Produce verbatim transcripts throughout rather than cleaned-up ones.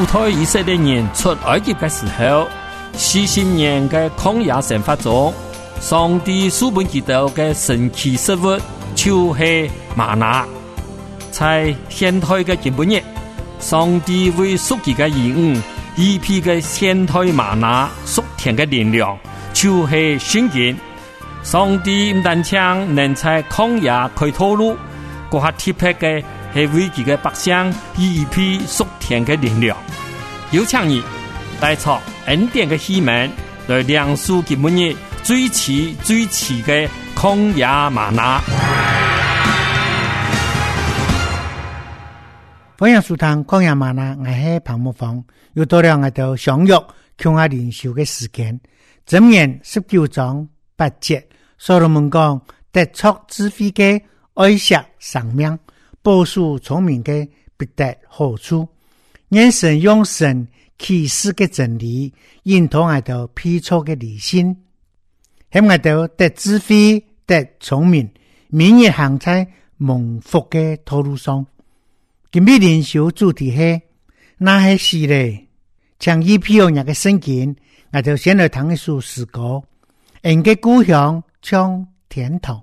主推以色列人出埃及的时候，四十年的曠野生活中，上帝赐给他们的神奇食物就是玛拿。在现代的今日，上帝为属佢嘅兒女預備嘅現代瑪拿屬天嘅力量，就是聖經。上帝唔單止能在曠野開道路，嗰下特別嘅係為佢嘅百姓預備屬天嘅力量。有請你帶出恩典嘅希望，來亮出今日最遲最遲嘅曠野瑪拿。 歡迎收聽曠野嗎哪，我係彭木芳，又到了我哋相約共下靈修嘅時間。箴言十九章八節，所羅門講：得出智慧嘅愛惜生命，保守聰明嘅必得好處。願神用神啟示嘅真理，引導我哋批錯嘅理性，希望我哋得智慧、得聰明，明日行在蒙福嘅道路上。今日靈修主題係那係是咧，將依譬如那個聖經，我就先來談一首詩歌，人嘅故鄉像天堂。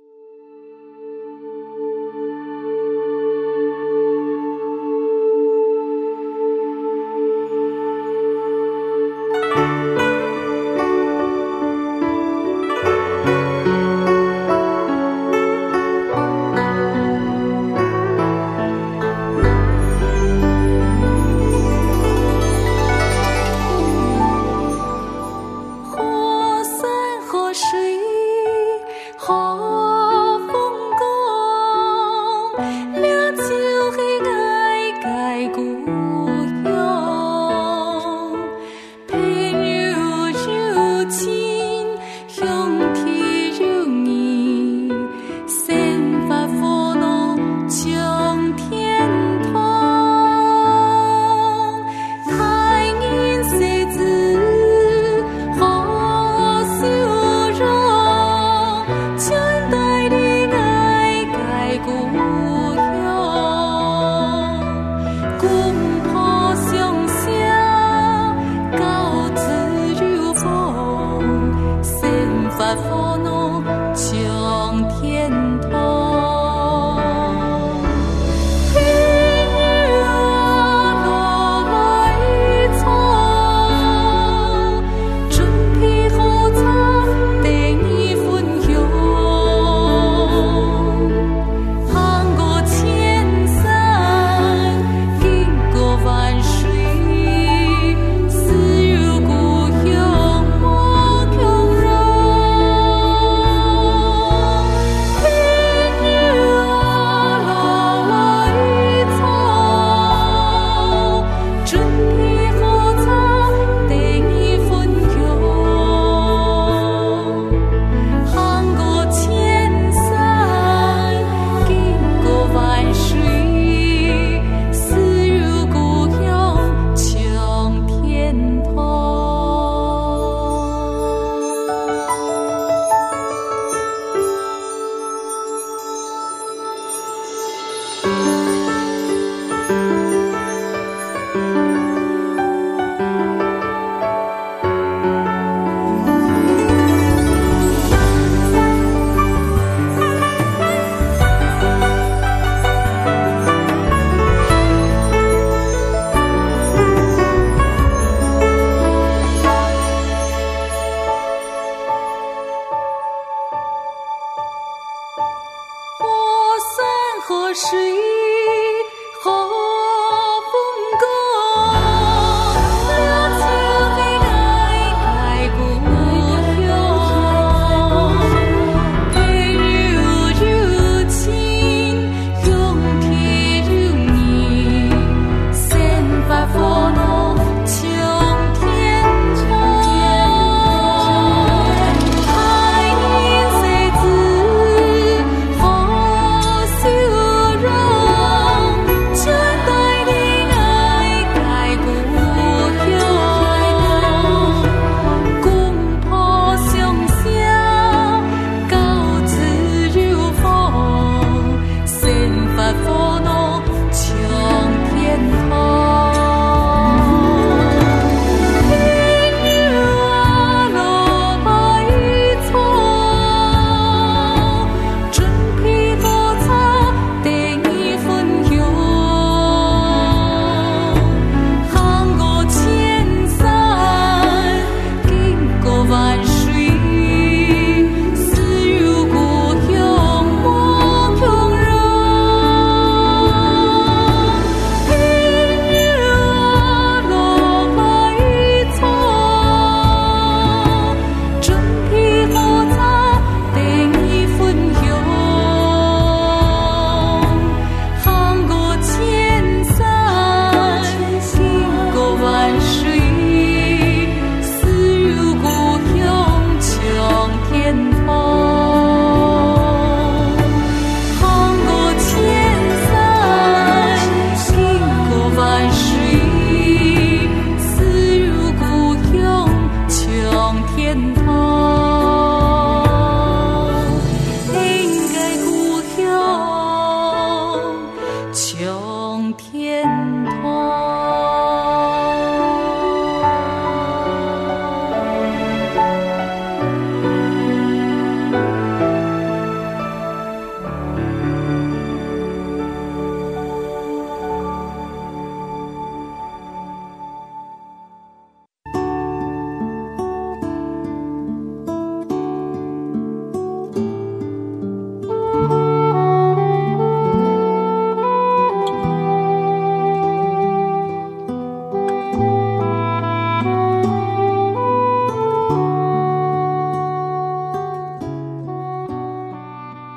Oh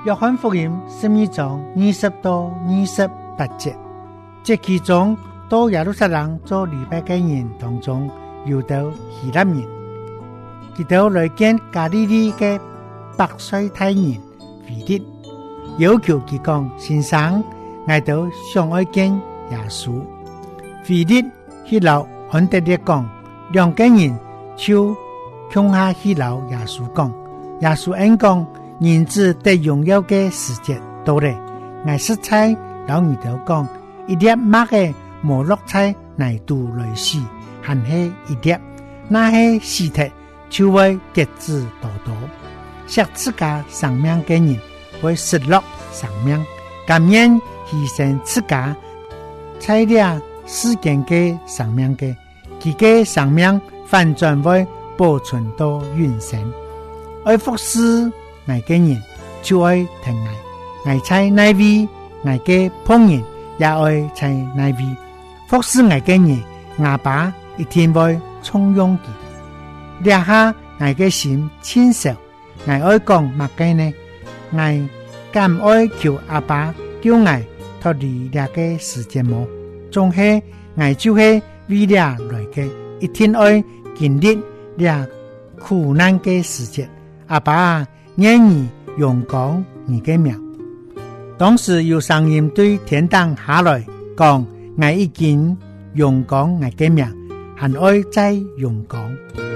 约翰福音十二章二十到二十八节，这其中到耶路撒冷做礼拜的人当中，有到希腊人，佢哋來見加利利嘅百歲大人腓力，要求佢講：先生，我哋想愛見耶穌。腓力去留安德烈講，兩個人就向下去留耶穌講，耶穌應講：人子得榮耀嘅時節到了，我實在老二頭講，一粒麥嘅無落在泥土裏死，還係一粒，那係死體，就會結子多多。惜自家生命嘅人會失落生命，甘願犧牲自家，才了世間嘅生命嘅，佢嘅生命反轉會保存到永生。愛服侍愛嘅人就愛疼愛，愛在那位愛嘅朋友也愛在那位服侍愛嘅人，阿爸一定會寵養佢。掠下愛嘅心親手，愛愛講乜嘅呢？愛敢愛求阿爸叫愛脫離掠嘅世界麼？總係愛就係為了來嘅，一定愛經歷掠苦難嘅世界。阿爸啊，願意用講你嘅名。當時有聲音對天堂下來講：我已經用講我嘅名，還愛再用講。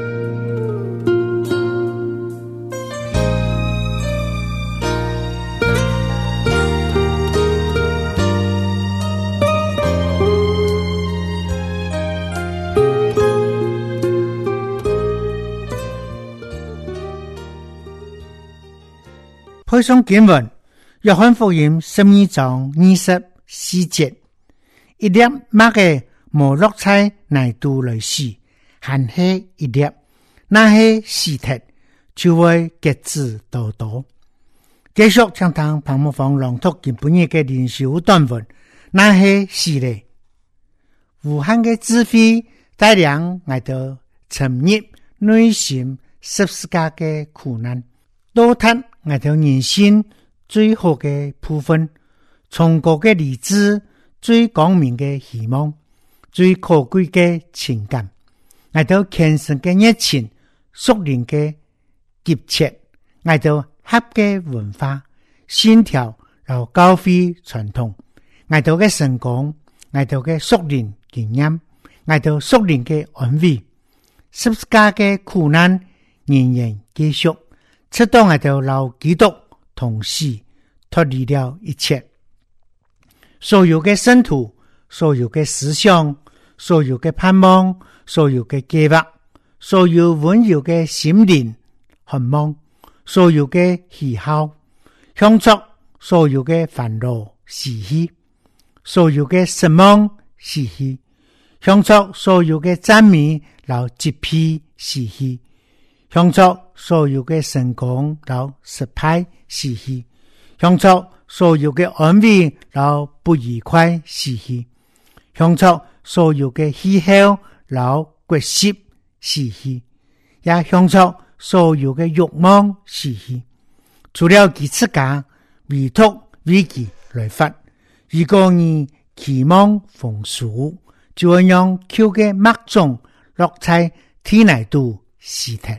配上經文，約翰福音十二章二十四節，一粒麥嘅無落在泥土裏死，還係一粒，那係死體，就會結子多多。繼續聽聽彭木芳朗讀今本日嘅靈修短文，那係死咧。無限嘅智慧帶領我哋沉入內心十字架嘅苦難，都睇我哋人生最好嘅部分，崇高嘅理智，最光明嘅希望，最可貴嘅情感，我哋虔誠嘅熱情，屬靈嘅急切，我哋合嘅文化、信條和教會傳統，我哋嘅成功，我哋嘅屬靈經驗，我哋屬靈嘅安慰，十字架嘅苦難仍然繼續。直到我哋老基督同時脫離了一切，所有嘅信徒，所有嘅思想，所有嘅盼望，所有嘅計劃，所有溫柔嘅心靈渴望，所有嘅喜好，向着所有嘅煩惱死去，所有嘅失望死去，向着所有嘅讚美老疾病死去，向着所有嘅成功到失敗死去，向着所有嘅安慰到不愉快死去，向着所有嘅喜好到決心死去，也向着所有嘅慾望死去。除了佢自家唯獨為佢來發，如果你期望豐富，就會讓口嘅麥種落在天內度死體。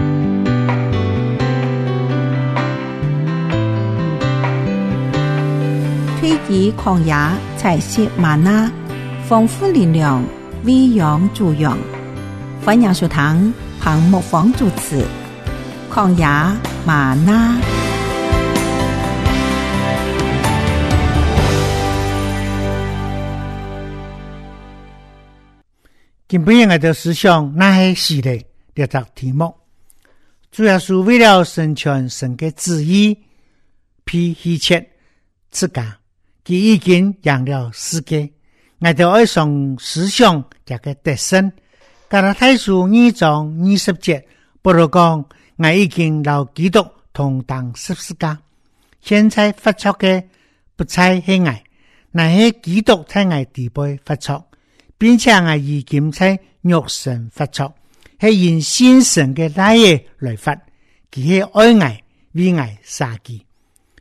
推己曠野，採食嗎哪，豐富力量，餵養助養。歡迎收聽彭木芳主持曠野嗎哪。 今本日我哋思想那係死咧呢個題目，主要是為了成全神嘅旨意，披犧牲自家。佢已經贏了世界，我哋愛上思想這個特性。加拉太書二章二十節，保羅講：我已經老基督同當十字架，現在發出嘅不再係我，乃係基督在我地背發出，並且我已經在肉身發出，係因信神嘅大嘢來發，佢係愛我，為我殺佢。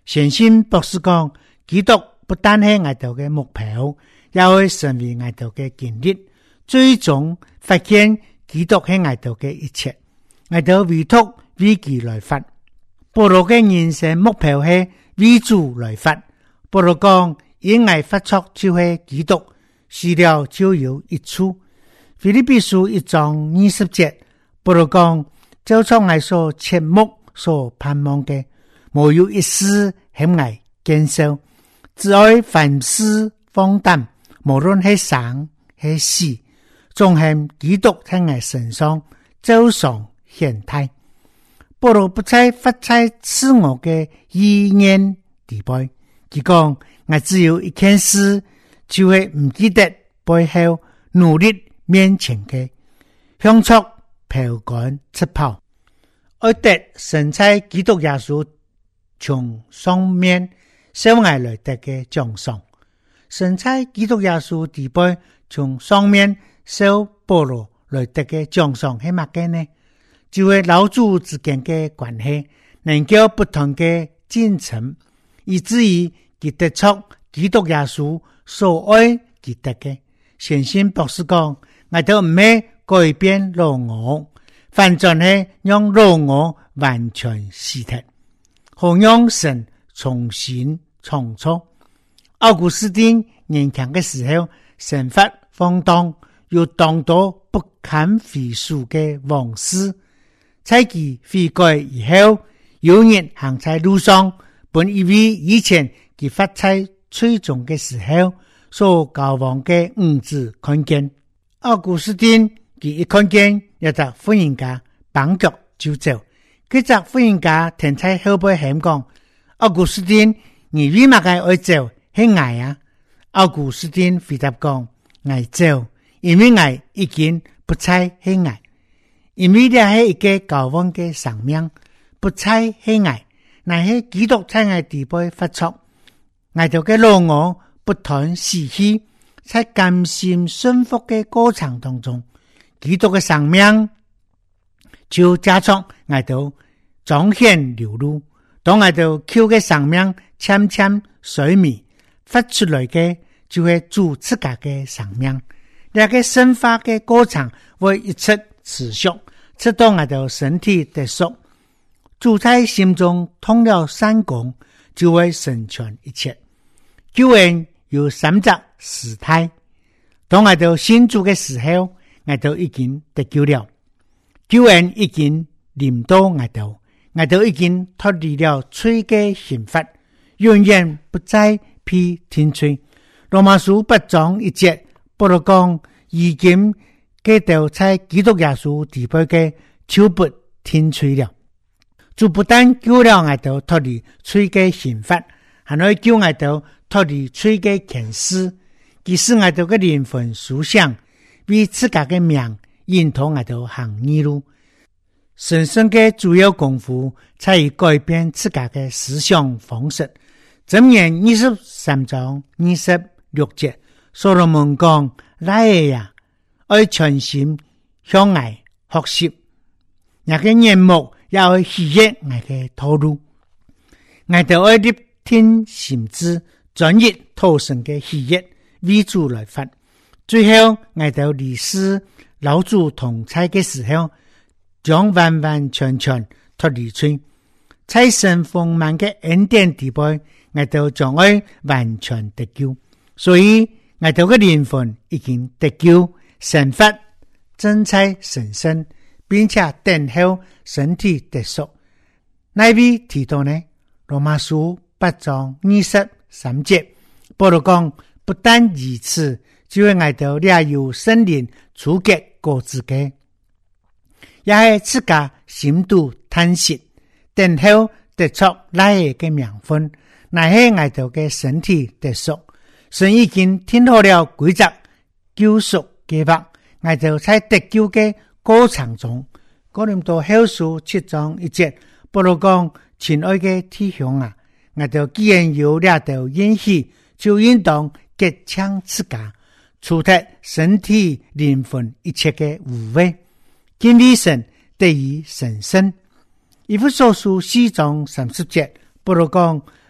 善心博士講，基督不單係我哋嘅目標，也會成為我哋嘅經歷，最終發現基督係我哋嘅一切，我哋委託為其來發。保羅嘅人生目標係為主來發。保羅講，因愛發出就係基督，死了就有益處。腓立比書一章二十節，保羅講，就從愛所切慕所盼望嘅，無有一絲險愛堅守，只愛凡事放膽，無論係生係死，總係基督喺愛身上走上顯態。保羅不再發在自我嘅意念地位，佢講，我只有一件事，就係唔記得背後努力面前嘅，向出標杆直跑，愛得神在基督耶穌從上面小愛來得嘅獎賞。神在基督耶穌地位從上面小保羅來得嘅獎賞係乜嘅呢？就係老主之間嘅關係，能夠不同嘅進程，以至於佢得出基督耶穌所愛佢得嘅。善心博士講，我哋唔係改變老我，反正係讓老我完全死掉，好讓神重新創造。奧古斯丁年輕嘅時候，神發放蕩，又當到不堪回首嘅往事。在其悔改以後，有人行在路上，本以為以前佢發在最終嘅時候所交往嘅五子看見。奧古斯丁佢一看見有隻婦人家綁腳就走，佢隻婦人家停在後背喊講：奧古斯丁，你為乜嘅愛走？係愛啊！奧古斯丁回答講：愛走，因為愛已經不再係愛。因為呢係一個交往嘅生命，不再係愛，乃係基督在愛地位發出，愛到嘅老我不斷死去，在甘心順服嘅過程當中，基督嘅生命就加速愛到彰顯流露。當愛到 Q 嘅生命漸漸水面發出來嘅，就係主自家嘅生命。呢個生化嘅過程會一直持續，直到我哋身體得贖，主在心中通了三功，就會成全一切。救恩有三隻時態，當我哋信主嘅時候，我哋已經得救了，救恩已經臨到我哋，我哋已經脫離了罪嘅刑罰，永遠不再被定罪。羅馬書八章一節，保羅講，已經基督在基督耶穌地位嘅就不定罪了。主不但救了我哋脫離罪嘅刑罰，還可以救我哋脫離罪嘅權勢，其使我哋嘅靈魂思想為自家嘅命引導我哋行義路。神聖嘅主要功夫在於改變自家嘅思想方式。箴言二十三章二十六節，所羅門講：來呀，愛全心向愛學習，那個眼目也愛喜悅我嘅道路，我哋愛立聽心智，專一討神嘅喜悅，為主來發。最後我哋離世老主同在嘅時候，將完完全全脫離罪，在神豐滿嘅恩典地位，我哋將愛完全得救。所以我哋嘅靈魂已經得救，神法正在神聖，並且等候身體得贖。哪位提到呢？羅馬書八章二十三節，保羅講，不但如此，就會愛到也有聖靈賜給各自嘅，也係自家深度嘆息，等候得出來嘅名分，乃係愛到嘅身體得贖。神已經聽好了規則救贖計劃，愛到在得救嘅過程中，哥林多後書七章一節，保羅講，親愛嘅弟兄啊，我哋既然有了道應許，就應當潔淨自家，除脫身體靈魂一切嘅污穢，敬畏神，得以成聖。以弗所書四章三十節，保羅講，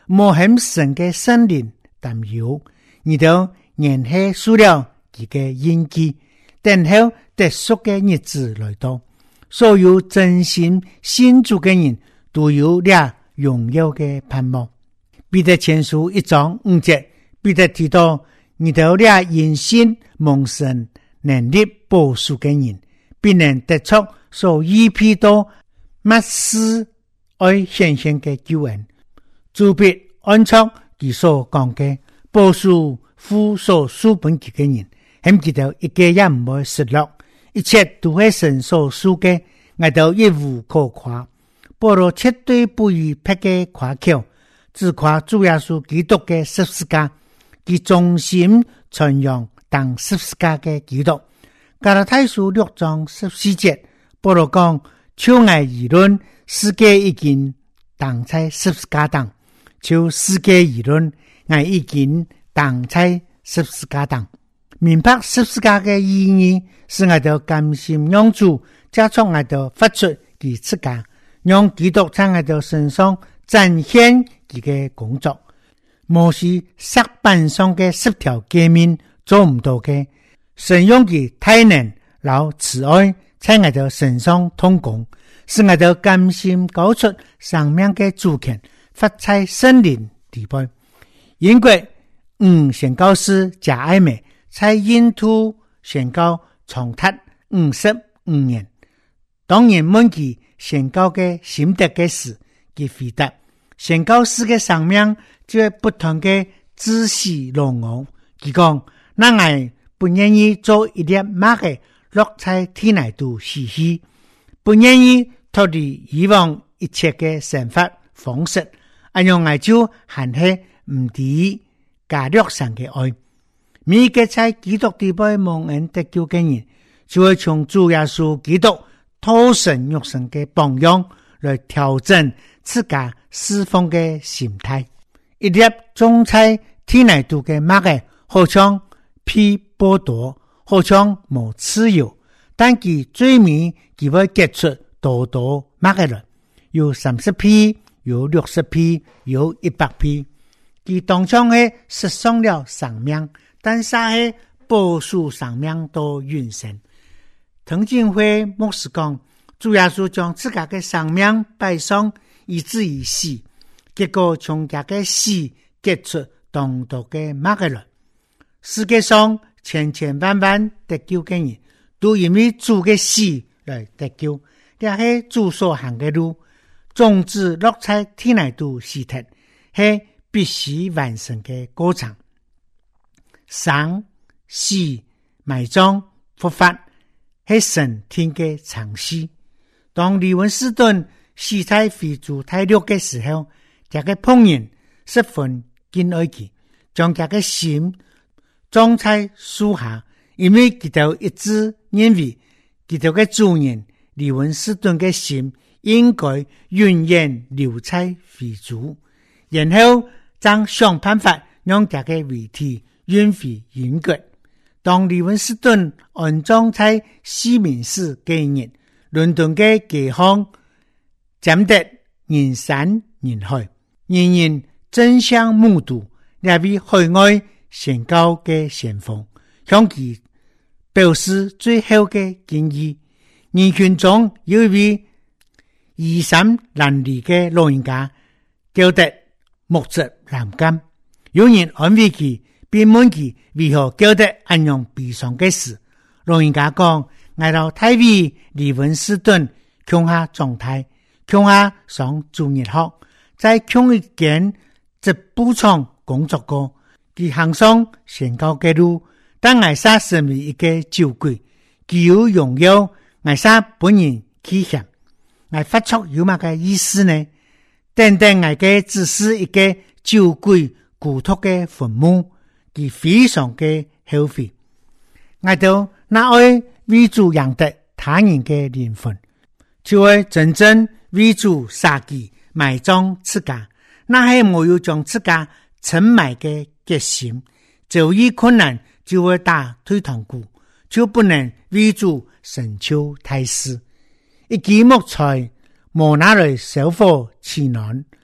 莫很神嘅圣灵担忧，你都年下输了佢嘅印記，等候得贖嘅日子來到。所有真心信主嘅人都有倆榮耀嘅盼望。彼得前書一章五節，彼得提到你都倆因信蒙神能力保贖嘅人，必能得出所預備到末世愛顯現嘅救恩。主必按照佢所講嘅保贖父所書本佢嘅人，hem記到一個也唔會失落，一切都係神所書嘅，我都一無可誇。保羅絕對不以別嘅誇口，只誇主耶穌基督嘅十字架，佢忠心傳揚當十字架嘅基督。加拉太書六章十四節，保羅講：就我而論，世界已經當在十字架上；就世界而論，我已經當在十字架上。明白十字架嘅意義，是我哋甘心讓主加速我哋發出佢自家，讓基督在我哋身上展現佢嘅工作。摩西石板上嘅十條誡命做唔到嘅，神用佢大能老慈愛在我哋身上通工，使我哋甘心交出生命嘅主權，發在聖靈地位。英國五宣教師賈愛美在印度宣教長達五十五年，當然問佢宣教嘅心得嘅事，佢回答：宣教師嘅生命就係不同嘅知識浪昂。佢講：那我不願意做一粒麥嘅落在天內度死去，不願意脫離以往一切嘅生活方式，咁樣我就還係唔抵加略神嘅愛。每個在基督地位蒙恩得救嘅人，就會從主耶穌基督土神肉身嘅榜樣來調整自家侍奉嘅心態。一粒種在天內度嘅麥嘅，好像被剝奪，好像無自由，但其最尾佢會結出多多麥嘅來，有三十批，有六十批，有一百批。佢當中係失喪了生命，但是係保守生命到永生。藤浸會牧師講，主耶穌將自家嘅生命擺上，以至於死，結果從家嘅死結出當多嘅麥嘅來。世界上千千萬萬得救嘅人，都因為主嘅死來得救，這係主所行嘅路。種子落在天內度死脫，係必須完成嘅過程。生、死、埋葬、復活，係神天嘅常事。當利文斯頓死在非洲大陸嘅時候，這個僕人十分敬愛佢，將這個心裝在樹下，因為佢哋一致認為佢哋嘅主人利文斯頓嘅心應該永遠留在非洲，然後將想辦法讓這個遺體運回英國。當利文斯頓安葬在西敏寺紀念，倫敦嘅街巷佔得人山人海，人人爭相目睹那位海外宣教嘅先鋒，向其表示最後嘅敬意。人群中有一位衣衫襤褸嘅老人家，叫得目直難禁。有人安慰佢，並問佢為何叫得安樣悲傷嘅事。老人家講：我到大衛利文斯頓鄉下狀態，鄉下上主日學，在鄉一間織布廠工作過。佢行上宣教嘅路，但艾莎成為一個酒鬼，具有榮耀。艾莎本人欺險，艾發出有乜嘅意思呢？等等，艾嘅只是一個酒鬼孤獨嘅墳墓，佢非常嘅後悔。艾到那愛為主養得他人嘅靈魂，就會真正為主殺己埋葬自家，那係冇有將自家沉埋嘅決心，就遇困難就會打退堂鼓，就不能為主成就大事。一枝木材無拿來燒火取暖，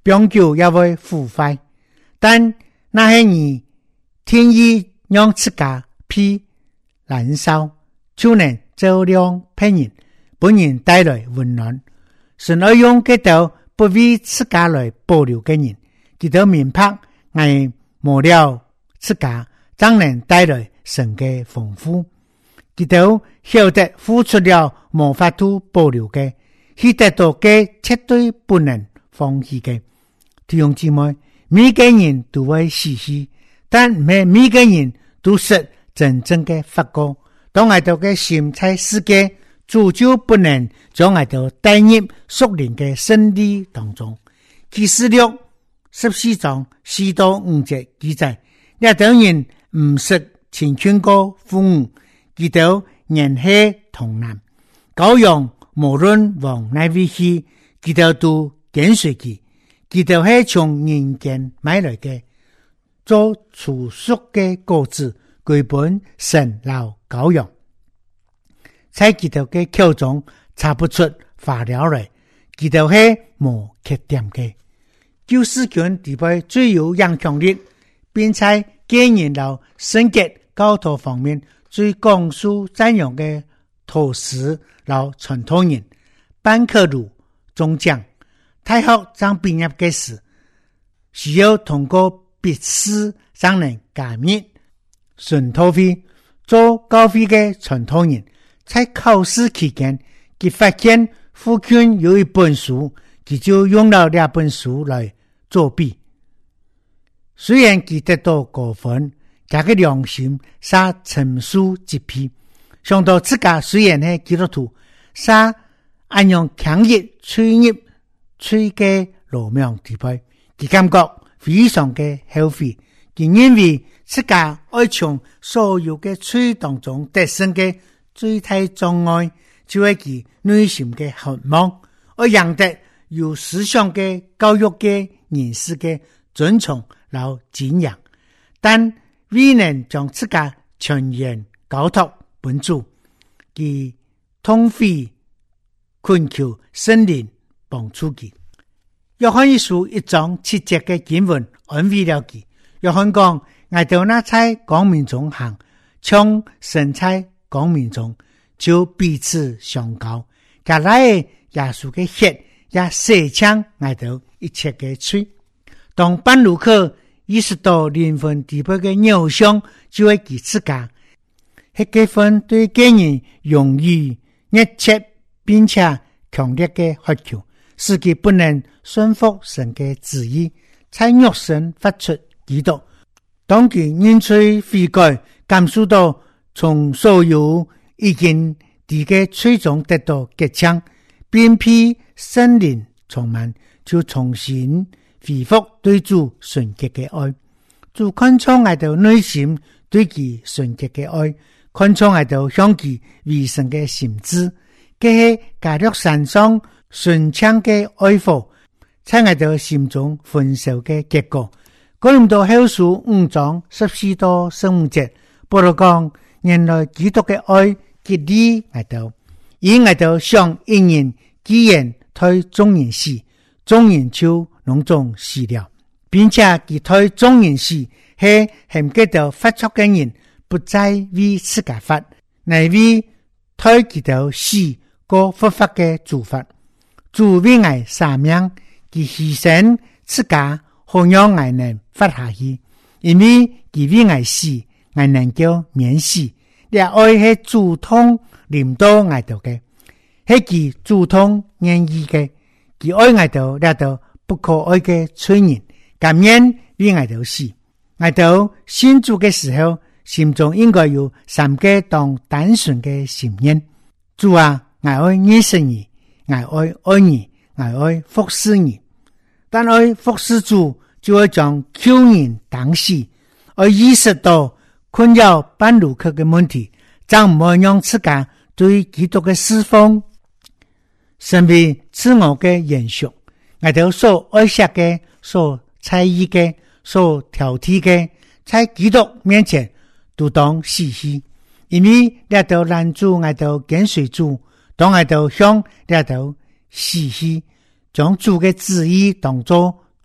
永久也會腐壞。但那些人天意讓自家被燃燒，就能照亮別人，本人帶來溫暖。神愛用這道不為自家來保留的人，佢都明白愛無了自家，怎能帶來神的豐富。佢都曉得付出了無法度保留的，佢得到嘅絕對不能放棄的。弟兄姊妹，每個人都會死去，但唔係每個人都是真正的發光。當我哋嘅心在世界，主就不能將我哋帶入屬靈嘅勝利當中。啟示錄十四章四到五節記載，呢等人唔識前勸過父母，佢哋年輕童男，羔羊無論往哪位去，佢哋都跟隨佢。佢哋係從人間買來嘅，做儲蓄嘅果子歸本神老羔羊，在佢哋嘅口中查不出法了來，佢哋係無缺點嘅。救世權地位最有影響力，並在個人老聖潔教徒方面最廣受讚揚嘅陀師老傳統人班克魯中將。大學將畢業嘅時，需要通過筆試才能加入神徒會做教會嘅傳統人。在考試期間，佢發現附近有一本書，佢就用了兩本書來作弊。雖然佢得到高分，佢嘅良心殺沉書一批。想到自家雖然係基督徒，殺按用強烈催入吹嘅羅命地位，佢感覺非常嘅後悔。佢認為自家愛從所有嘅吹當中得勝嘅最大障礙，就係佢內心嘅渴望，而贏得有思想嘅教育嘅人士嘅尊崇和敬仰，但未能將自家全然交託本主，佢痛悔困求聖靈幫助佢。約翰一書一章七節嘅經文安慰了佢。約翰講，我到那在光明中行，像神在光明中，就彼此相交。加來耶穌嘅血也洗淨我到一切嘅罪。當半路客意識到靈魂地位嘅偶像，就會記自家，迄個份對個人容易熱切並且強烈嘅渴求，使其不能順服神嘅旨意，才肉身發出基督。當佢認罪悔改，感受到從所有已經地嘅罪中得到潔淨，並被聖靈充滿，就重新恢復對主純潔嘅愛。主看出我哋內心對其純潔嘅愛，看出我哋向其為神嘅心志，這是加略山上順暢嘅愛火，在我哋心中焚燒嘅結果。哥林多後書五章十四到十五節，保羅講，原來基督嘅愛激勵我哋，以我哋想一人既然對眾人死，眾人就攏總死了，並且佢對眾人死，係嫌佢哋發出嘅人不再為自家發，乃為對佢哋死過復活嘅主發。主為愛捨命，佢犧牲自家，好讓愛能活下去，因為佢為愛死，愛能夠免死。呢愛係主動領導愛到嘅，係佢主動願意嘅，佢愛愛到呢到不可愛嘅罪人，甘願為愛到死。愛到信主嘅時候，心中應該有三個當單純嘅心願：主啊，我愛認識你，我愛愛你，我愛服侍你。但愛服侍主，就會將救人當死，而意識到困擾半路客嘅問題，將唔會讓自家對基督嘅侍奉成為自我嘅延續。我哋所愛惜嘅、所在意嘅、所挑剔嘅，在基督面前都當死去，因為呢度攔住我哋跟隨主，當我哋向呢度死去，將主嘅旨意當作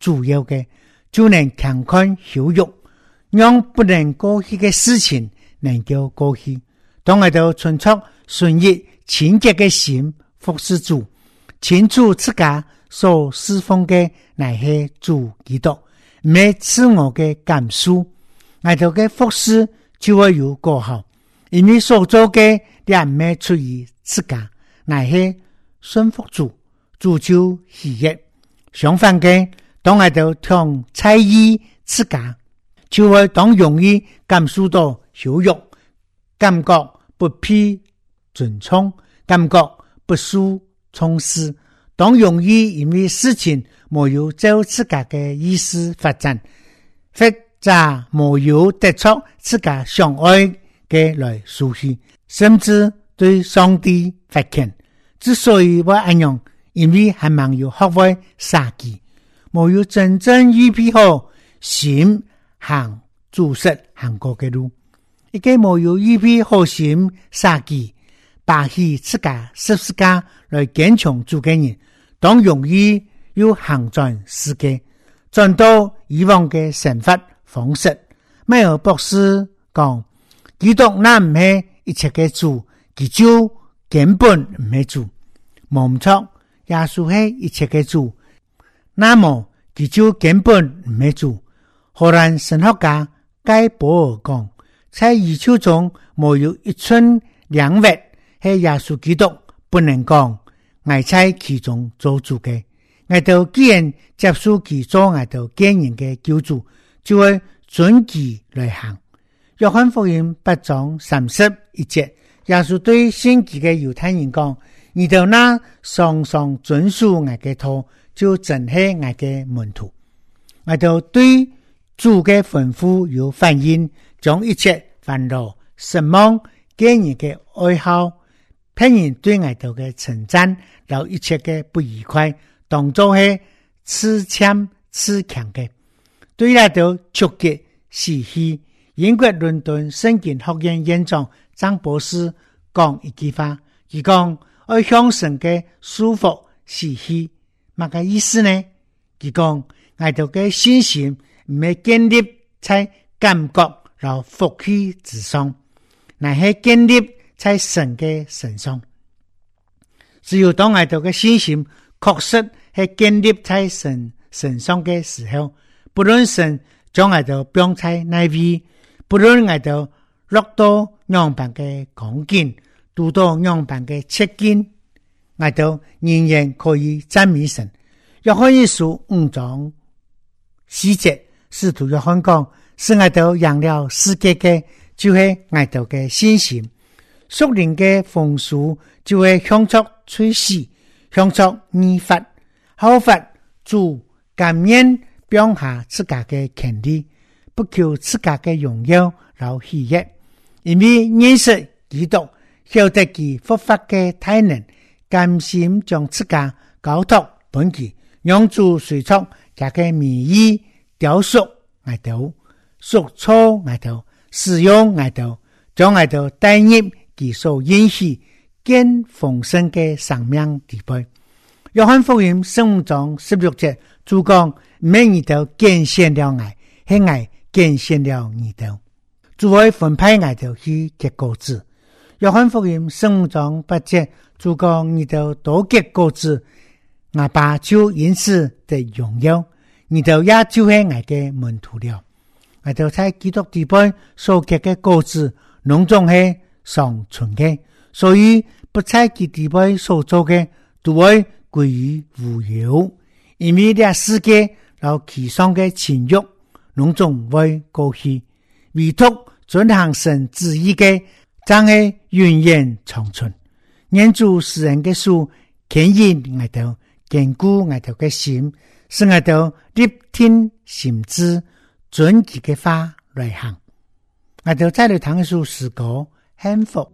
主要的，就能强看羞辱，让不能过去的事情能够过去。當我哋存出純熱清潔嘅心服侍主，清楚自家所侍奉嘅乃係主基督，唔係自我嘅感受，我哋嘅服侍就會有果效，因為所做嘅也唔係出於自家，乃係順服主，主就喜悅。相反嘅，當我哋聽猜疑自家，就會當容易感受到羞辱，感覺不被尊重，感覺不受重視，當容易因為事情沒有照自家嘅意思發展，或者沒有得出自家想愛嘅來舒適，甚至對上帝發憤。之所以我安樣，因為還沒有學會殺己，沒有真正預備好心行主實行過嘅路。一個沒有預備好心殺己，把起自家十字架來堅強主嘅人，當容易要行轉世界，轉到以往嘅生活方式。沒有博士講，基督那唔係一切嘅主，佢就根本唔係主。冇錯，耶穌係一切嘅主，那麼佢就根本唔係主。荷蘭神學家蓋博爾講，在宇宙中沒有一寸兩物係耶穌基督不能講，我在其中做主嘅。我哋既然接受佢做我哋見人嘅救主，就會遵其來行。約翰福音八章三十一節，耶穌對信佢嘅猶太人講：你哋那常常遵守我嘅道，就真係我嘅門徒。我哋對主嘅吩咐有反應，將一切煩惱、失望、見人嘅愛好、別人對我哋嘅稱讚，留一切嘅不愉快，當作係恃謙恃強嘅，對我哋觸嘅喜氣。英國倫敦聖經學院院長張博士講一句話，佢講愛向神嘅舒服喜氣，乜個意思呢？佢講我哋嘅信心唔係建立在感覺和福氣之上，乃係建立在神嘅身上。只有當我哋嘅信心確實係建立在神身上嘅時候，不論神將我哋放在哪位，不論我哋落到樣板嘅光景，讀到樣板嘅切經，我哋仍然可以讚美神。約翰一書五章四節，使徒約翰講，是我哋贏了世界嘅，就係我哋嘅信心。屬靈嘅豐富就會向出吹死，向出義法，效法主甘願表下自家嘅權利，不求自家嘅榮耀和喜悅，因為認識基督，曉得其復活嘅大能，甘心將自家交託本佢，讓主隨從佢嘅名義雕塑我哋，塑造我哋，使用我哋，將我哋帶入其所允許更豐盛嘅生命地位。約翰福音十五章十六節，主講：每日都揀選了愛，係愛揀選了你哋，主會分派我哋去結果子。約翰福音十五章八節，主講：你哋多結果子，我爸就因此得榮耀，你哋也就係我嘅門徒了。我哋在基督地位所結嘅果子，農種係常存嘅，所以不在其地位所做嘅，都會歸於無有。因為呢世界有其上嘅情欲，農種會過去，唯獨遵行神旨意嘅，將係永遠長存。願主使人嘅書牽引我哋，堅固我哋嘅心，使我哋立聽心志，遵其嘅話來行。我哋再嚟談一首詩歌，幸福。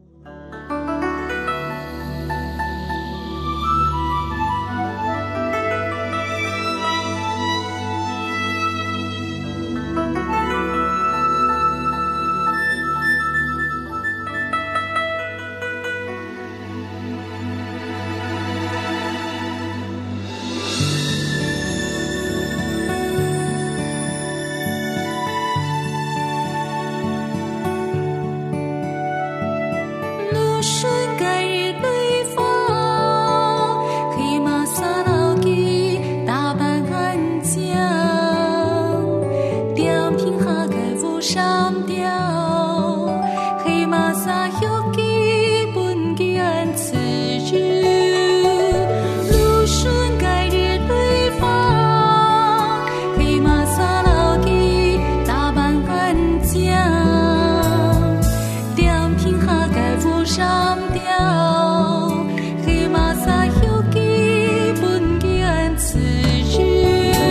浮上吊，黑马撒有基本见此日，路顺该日对方，黑马撒老基大半安江，两平下该浮上吊，黑马撒有基本见此日。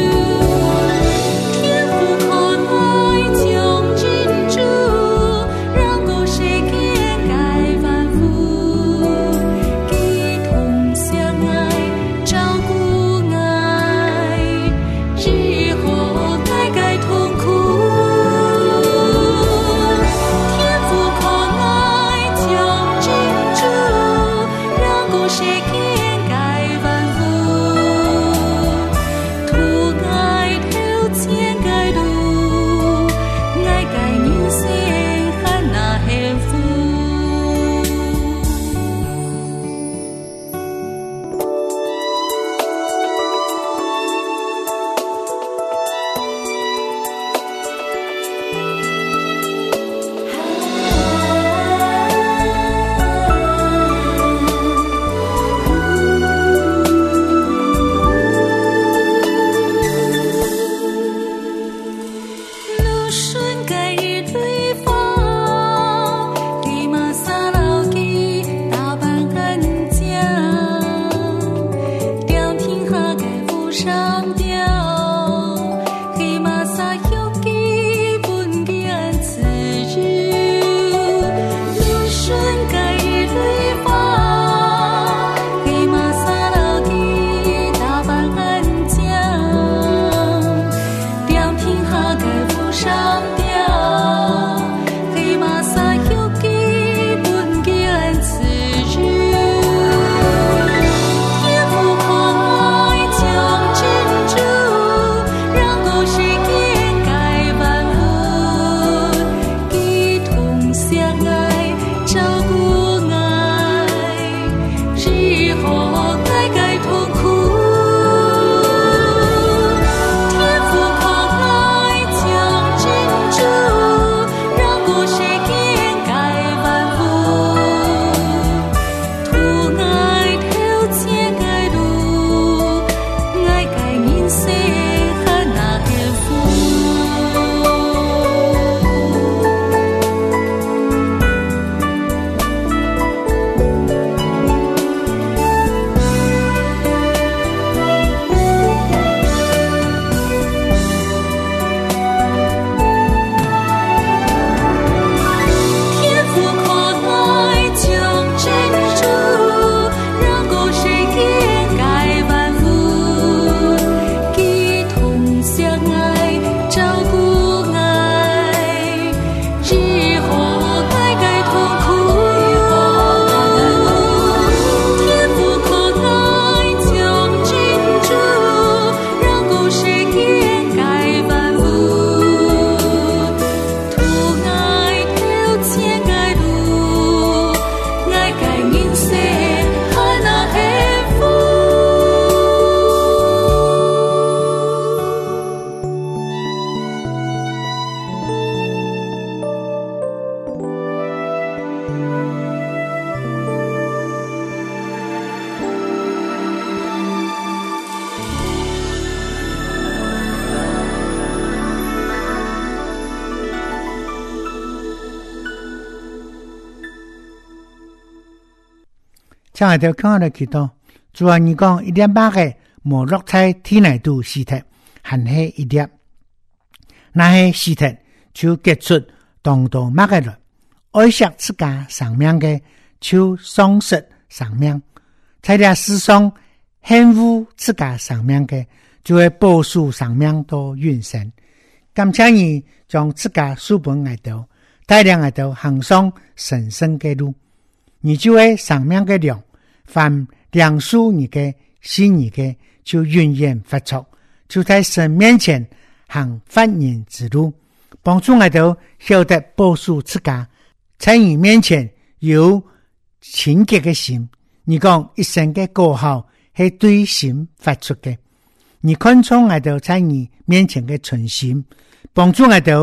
亲爱的看我的祈祷，主啊，你讲一点八个无落在体内度尸体，含系一点，那些尸体就结出当多乜个了，爱惜自家生命嘅就丧失生命，在这世上恨恶自家生命嘅，就会保守生命到永生。感谢你将自家书本爱到，带领爱到行上神圣嘅路，你就会生命嘅量。凡梁树你嘅心你嘅就永远发出，就在神面前行犯人之路，帮助我哋晓得保守自家，在你面前有清洁嘅心。你讲一生嘅过好系对心发出嘅，你看重我哋在你面前嘅存心，帮助我哋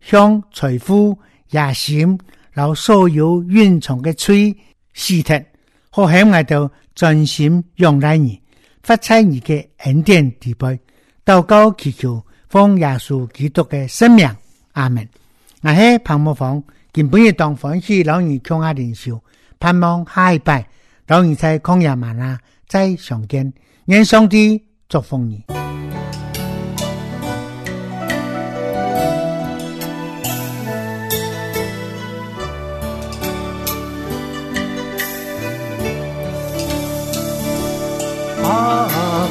向財富、野心，然後所有蘊藏嘅罪死脱，好向我哋專心仰賴你，發財你嘅恩典地位，禱告祈求奉耶穌基督嘅聖名，阿門。我係彭木芳，今本日當歡喜老人共下靈修，盼望下一拜老人在曠野嗎哪再相見，願上帝祝福你。 阿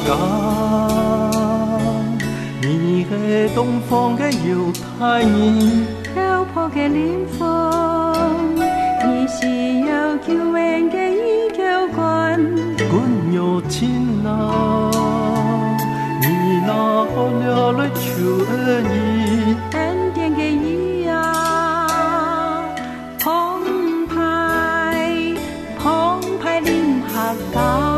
哥，你係東方嘅猶太人， 漂泊嘅靈魂，你是有救恩嘅依靠君。 君有情啊，你那好了來求恩義， 恩典嘅義啊，澎湃澎湃臨下港。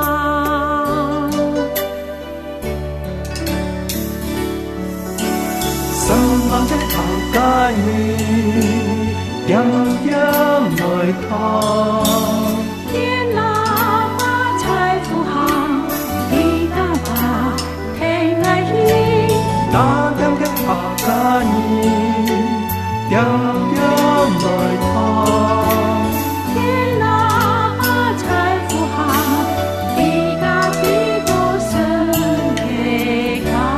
帶你點點來看， 天哪把財富行，你那把平安意， 那點嘅拍架你點點來看， 天哪把財富行，你家的多神嘅家。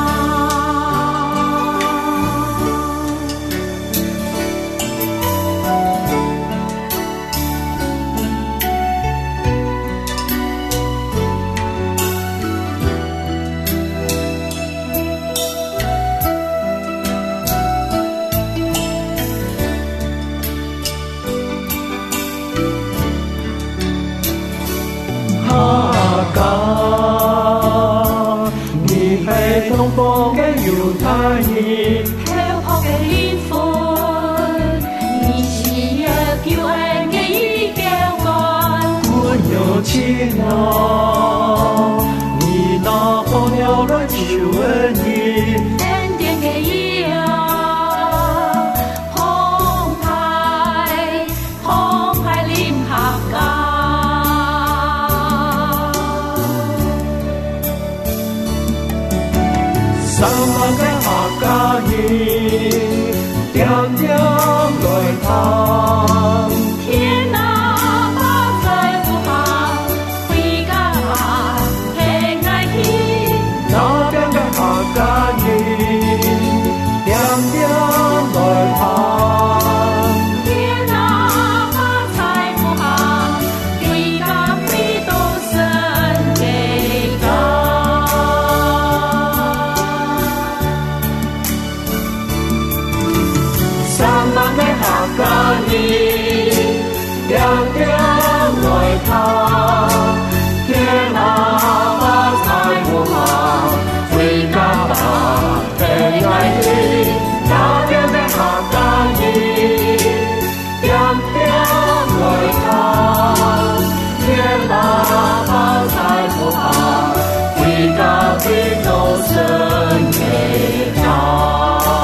東方嘅猶太人， 漂泊嘅靈魂，你是有救恩嘅依靠君。 君有情啊，你那好了來求恩義， 恩典嘅義啊，澎湃澎湃臨下港。 三萬嘅客家人，點點來探。 天哪把財富行，回家吧平安喜。 那邊嘅客家人，點點來探。 天哪把財富行，回家回到神嘅家。 客家人點點來探，天哪把財富行，回家吧平安喜。那邊嘅客家人點點來探，天哪把財富行，回家回到神嘅家。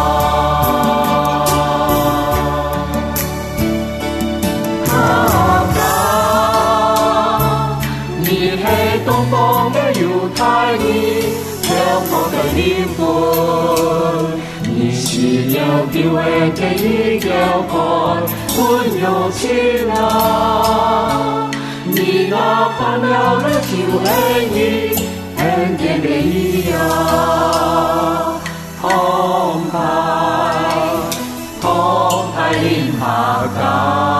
東方嘅猶太人，漂泊嘅靈魂，你是有救恩嘅依靠君。君有情啊，你那盼了來求恩義，恩典嘅義啊，澎湃澎湃臨下港。